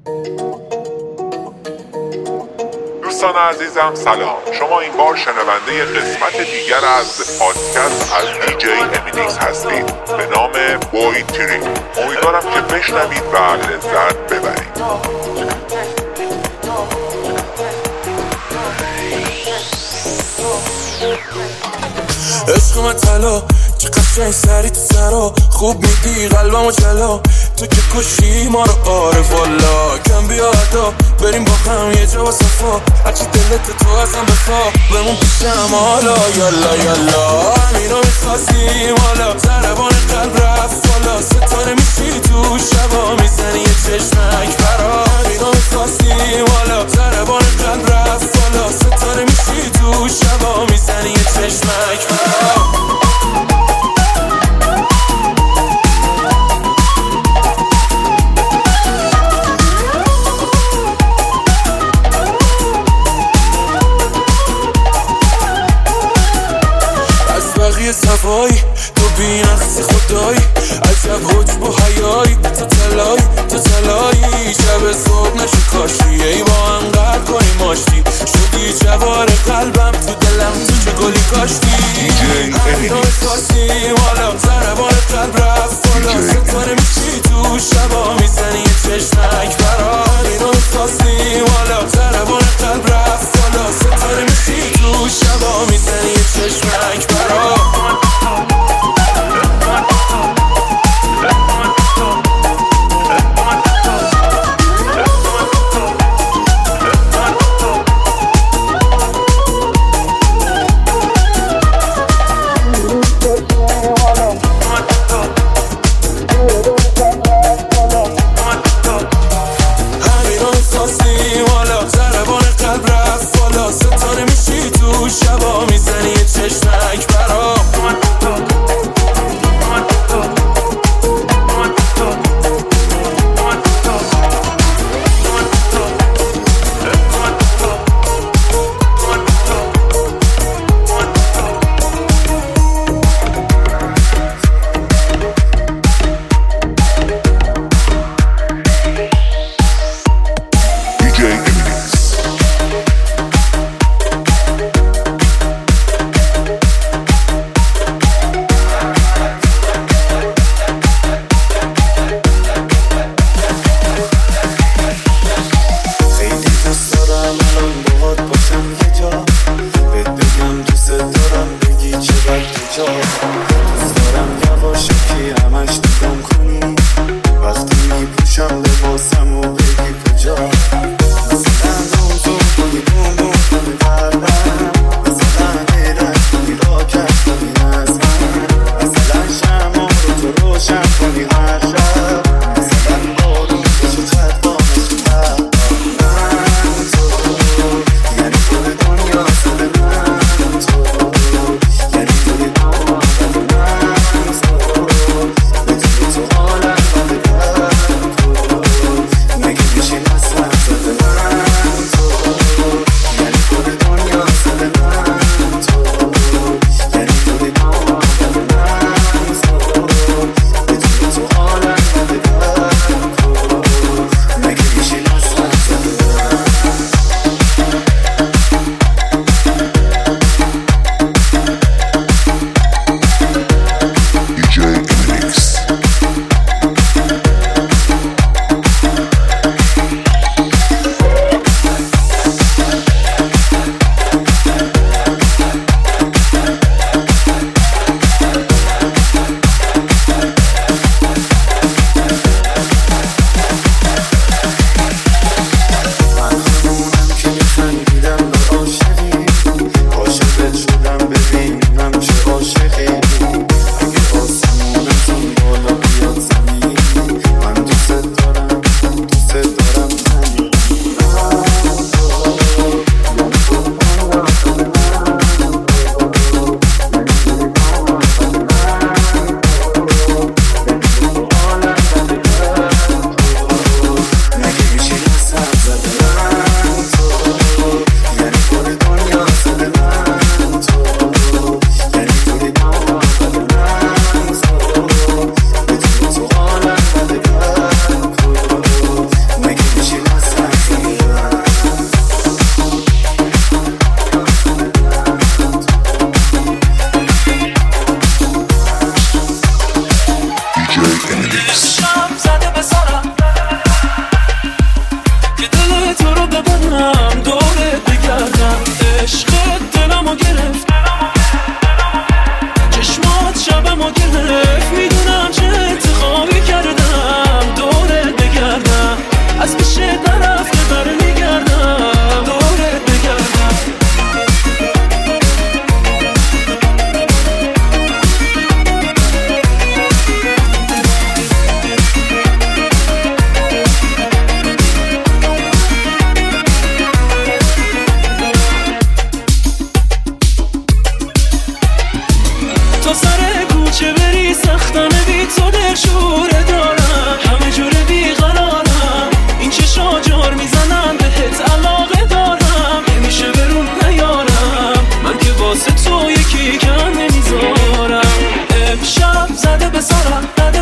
دوستان عزیزم سلام، شما این بار شنونده قسمت دیگر از پادکست از دیجی امیدیکس هستید به نام بوی تری. امیدوارم که بشنوید و لذت ببرید. عشق من طلا چه قشنگ سری تو سرا، خوب میدی قلبمو جلا، تو که کشی ما رو آره والا. کم بیا ادا بریم با هم یه جا با صفا، هرچی دلت تو ازم بخوا بمون پیشم حالا. یالا یالا همینو میخواستیم حالا، ضربان قلب رفت بالا، ستاره میشی تو شبا میزنی یه چشمک برا. همینو میخواستیم حالا، ضربان قلب رفت بالا، ستاره میشی تو شبا میزنی یه چشمک برا. صفایی تو بی‌نقصی خدایی، عجب حجب و حیایی، تو تلایی شب صبح نشو کاشی، ای با هم قرد کنی ماشتی، شدی جوار قلبم تو دلم، تو چه گلی کاشتی. همینو میخواستیم حالا، ضربان قلب رفت بالا، ستاره میشی تو شبا میزنی یه چشمک برا. همینو میخواستیم حالا، ضربان قلب رفت بالا، ستاره میشی تو شبا میزنی یه چشمک برا. شبا میزنی یه چشمک برا.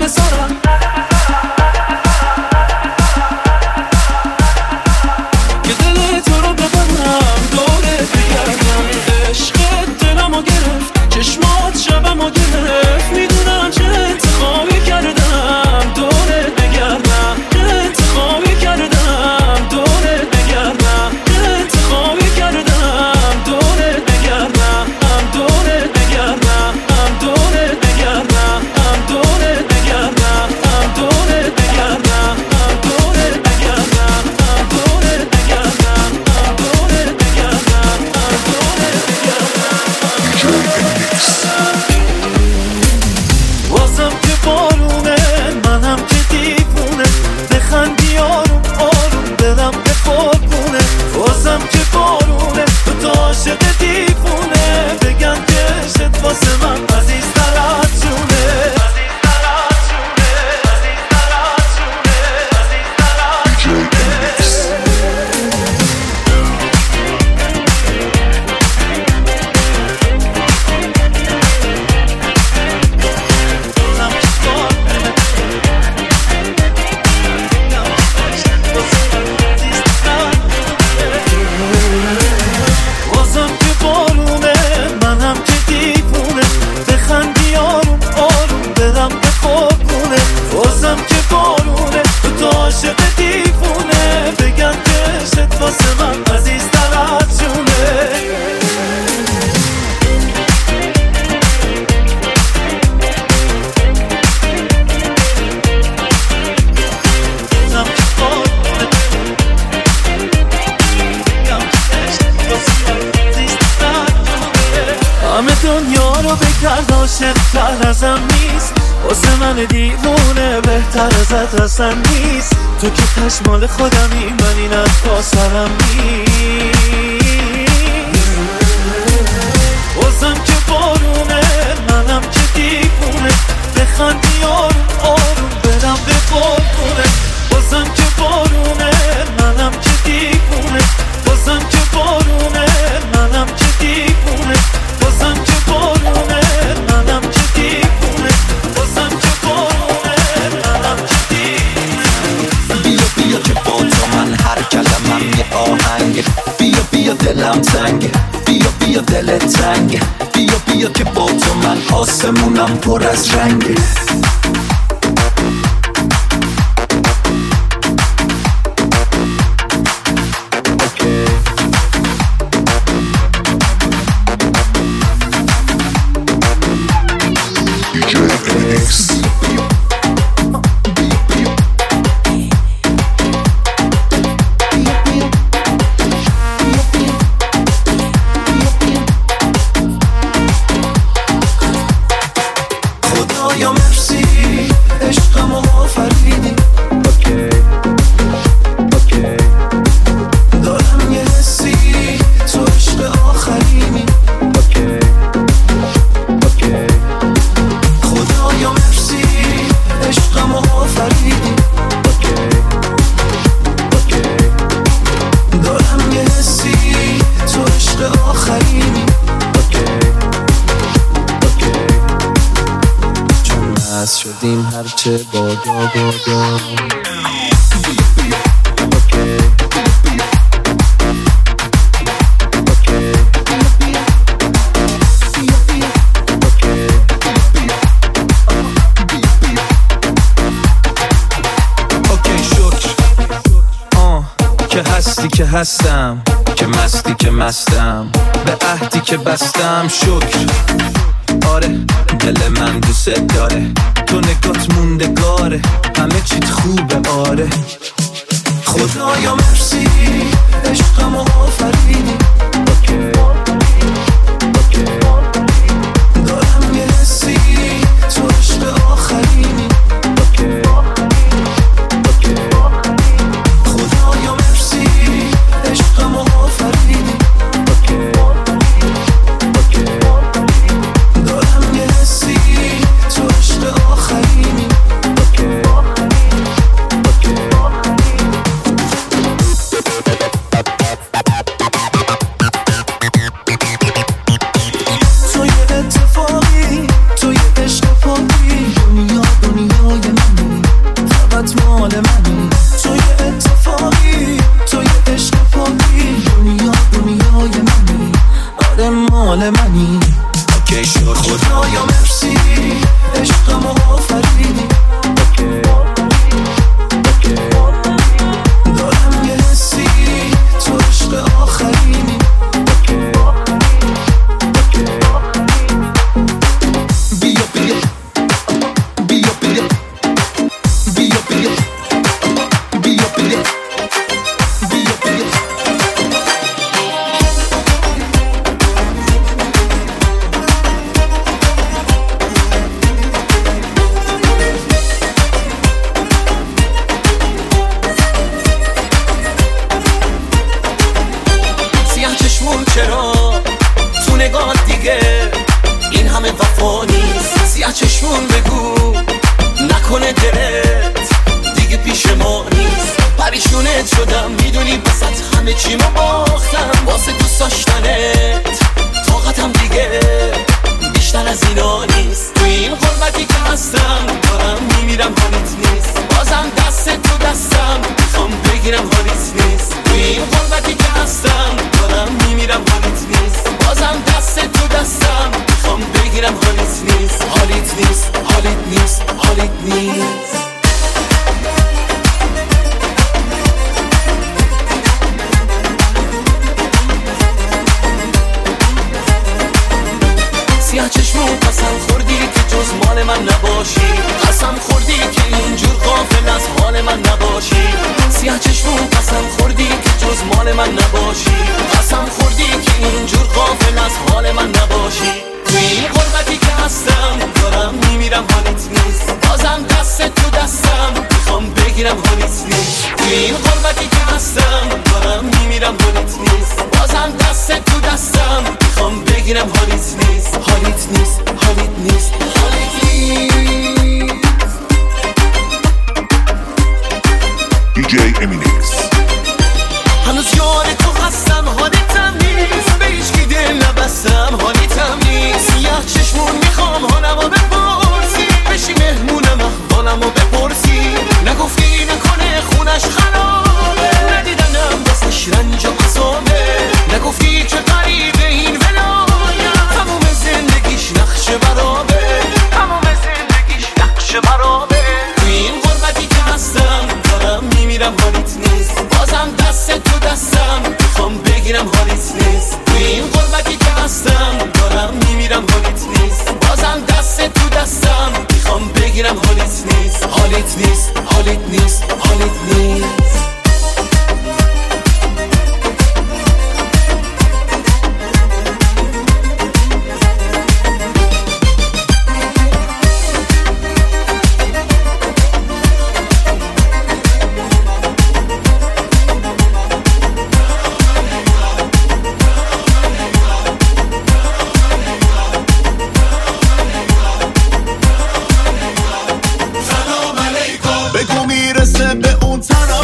بذارم. که دل تو رو ببرم دوره بگردم. عشقت دلمو گرفت، چشمات شبمو گرفت. میدونم چه انتخابی کردم دوره بگردم. چه انتخابی کردم دوره بگردم. چه انتخابی کردم دوره بگردم. دوره بگردم. دوره بگردم. دوره بگردم. دوره بگردم. دوره بگردم. دوره بگردم. دوره بگردم. دوره بگردم. واسم که بارونه، منم که دیوونه. بخندی آروم آروم دلم به قربونه. واسم که بارونه، تو عاشق دیوونه. بگن که عشقت واسه من عزیزتر از جونه. واسم که بارونه، منم که دیوونه. بخندی آروم آروم دلم به قربونه. واسم که بارونه، تو عاشق دیوونه. بگن که عشقت واسه من عزیزتر از جونه. همه دنیا رو بگرد عاشق‌تر ازم نیست. واسه من دیوونه بهتر ازت اصلا نیست. تو که تشمال خودمی، من این از پاسرم نیست. واسم که بارونه، منم که دیوونه. بخندی آروم آروم برم به قربونه. واسم که بارونه، منم که دیوونه. واسم که بارونه، منم که دیوونه. واسم که بارونه، منم که دیوونه. واسم که بارونه، منم که دیوونه. بیا بیا که با تو من هر کلمم یه آهنگ. بیا بیا دلم تنگه، بیا بیا دلت تنگه. بیا بیا که با تو من آسمونم پر از رنگه. خدایا مرسی، عشقمو آفریدی. دارم یه حسی، تو عشق آخرینی. خدایا مرسی، عشقمو آفریدی. دارم یه حسی، تو عشق آخرینی. مست شدیم هرچه بادا بادا. که هستی که هستم، که مستی که مستم. به عهدی که بستم شکر. آره دل من دوست داره، تو نگات موندگاره. همه چیت خوبه آره. خدایا مرسی، عشقمو آفریدی. دارم یه حسی، تو عشق آخرینی. خدایا مرسی، عشقمو آفریدی. دارم یه حسی، تو عشق آخرینی. سیاه چشمون بگو نکنه دلت دیگه پیش ما نیست. پریشونت شدم میدونی بسات همه چی ما باختم واسه دوست داشتنت طاقتم دیگه بیشتر از اینا نیست. تو این غربتی که هستم دارم میمیرم حالیت نیست. بازم دست تو دستم میخوام بگیرم حالیت نیست. تو این غربتی که هستم دارم میمیرم حالیت نیست. بازم دست تو دستم میخوام بگیرم حالیت نیست. حالیت نیست حالیت نیست حالیت نیست. سیاه چشمون قسم خوردی که جز مال من نباشی. قسم خوردی که اینجور غافل از حال من نباشی. سیاه چشمون قسم خوردی که جز مال من نباشی. قسم خوردی که اینجور غافل از حال من نباشی. تو این غربتی که هستم دارم میمیرم حالیت نیست. بازم دست تو دستم میخوام بگیرم حالیت نیست. تو این غربتی که هستم دارم میمیرم حالیت نیست. بازم دست تو دستم میخوام بگیرم حالیت نیست. حالیت نیست حالیت نیست حالیت نیست. دیجی امینیکس. هنوز یار تو هستم حالیتم نیست. به هیچکی دل نبستم حالیتم نیست. سیاه چشمون میخوام حالمو بپرسی. بشی مهمونم احوالمو بپرسی. نگفتی نکنه خونش خرابه. ندیدنم بسش رنج و عذابه. نگفتی که غریبه این ولایت. تموم زندگیش نقش برابه. تموم زندگیش نقش برابه. تو این غربتی که هستم دارم میمیرم حالیت نیست. بازم دست تو دستم میخوام بگیرم حالیت نیست. تو این غربتی که هستم دارم میمیرم حالیت نیست. بازم دست تو دستم میخوام بگیرم حالیت نیست. حالیت نیست حالیت نیست حالیت نیست. بگو میرسه به اون طرف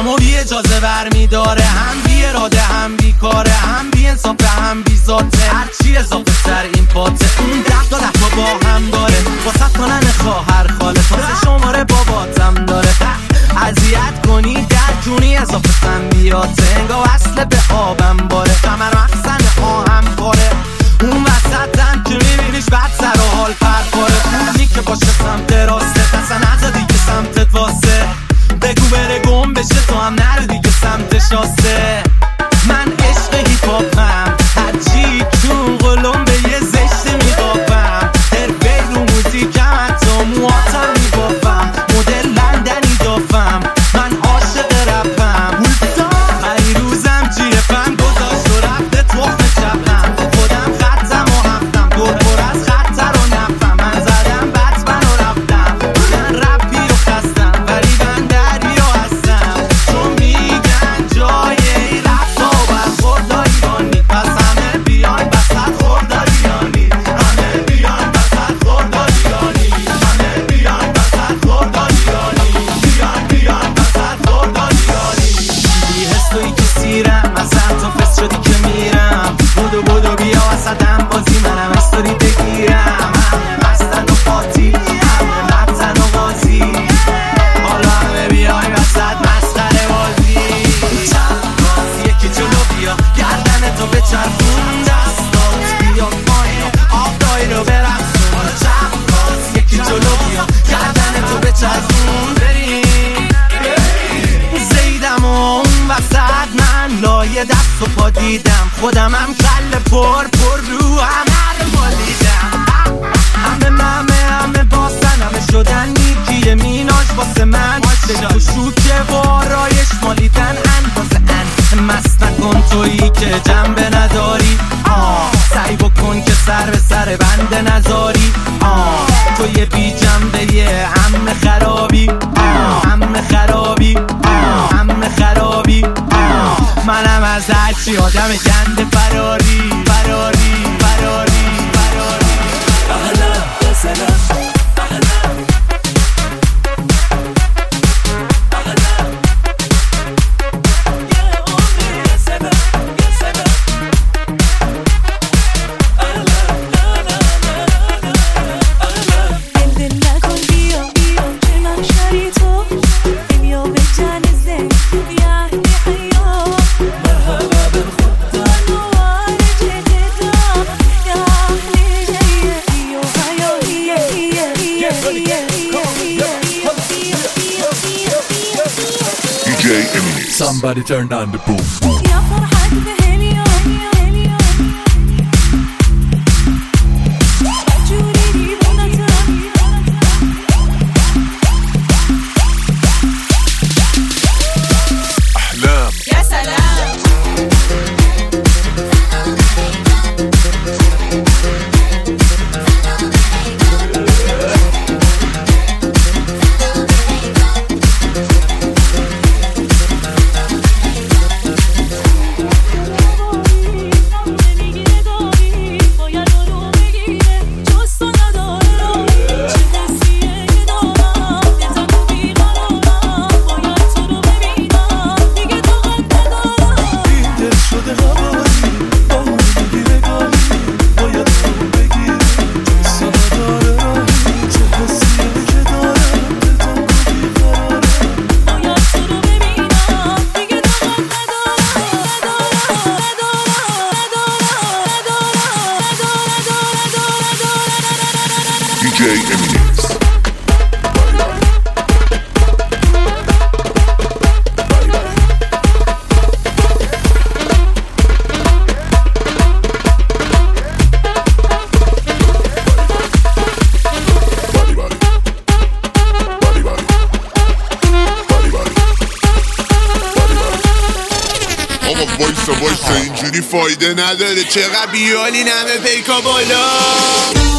همو بی اجازه برمیداره، هم بی اراده هم بی کاره، هم بی انصافه هم بی ذاته، هرچی اضافه تر این پاته. اون 10 تا با هم داره، واسه کنن خواهر خاله، تازه شماره باباتم داره. اذیت کنی در جونی اضافه سنبیاته، انگاه وصله به آبم باره، قمر مخزن آهم باره. اون وسطم که میبینیش بعد سر و حال پرپاره، اونی که باشه سمت راسته، پس نزا دیگه سمتت واسه، بگو بره گم بشه تو هم نرو دیگه سمت شاسته. من عشق هیپ هاپم، هرچی چون قلم به یه زشته میبافم، حرفه رو موزیکم حتی موهاتم میبافم، مدل لندنی دافم، من عاشق رپم. هیروزم جیفم گذاشت و رفته تخم چپم، خودم خطم و هفتم دور پر از خطر و نفم، من زدم بطمن و رفتم، من رپی و خستم ولی من دری و هستم، چون میگن جای ای رفت و برخورد ایرانی، پس همه بیان بسط خورداریانی، همه بیان بسط خورداریانی، همه بیان بسط خورداریانی، بیان بسط خورداریانی. بی حسوی که سیرم مثلا تو فست شدی که میرم، بودو بیا وسطم بازی منم استوری بگیرم، همه مستن و پاتی، همه مبزن و غازی، حالا همه بیای وسط مسخره بازی. چند باز یکی جلو بیا گردن تو بچرخون، دستات بیا پایین و آب دایی رو برقصون، چند باز یکی جلو بیا گردن تو بچرخون، بریم زیدم و اون وسط من لایه دست و پا دیدم، خودمم کل پر رو همه رو بالیدم، همه باسن همه شدن نیکی میناش واسه من، و شوکه و آرایش مالیدن اندازه ان، مست نکن تویی که جنبه نداری، سعی بکن که سر به سر بنده نذاری، توی بی جنبه یه همه خرابی، همه خرابی، همه خرابی، منم از هرچی آدم گنده فراری، فراری، فراری، فراری. اهلا یا سلام، Somebody turn down the boom. DJ Eminix. وایسا اینجوری فایده نداره، چقدر بیالین همه پیکا بالا.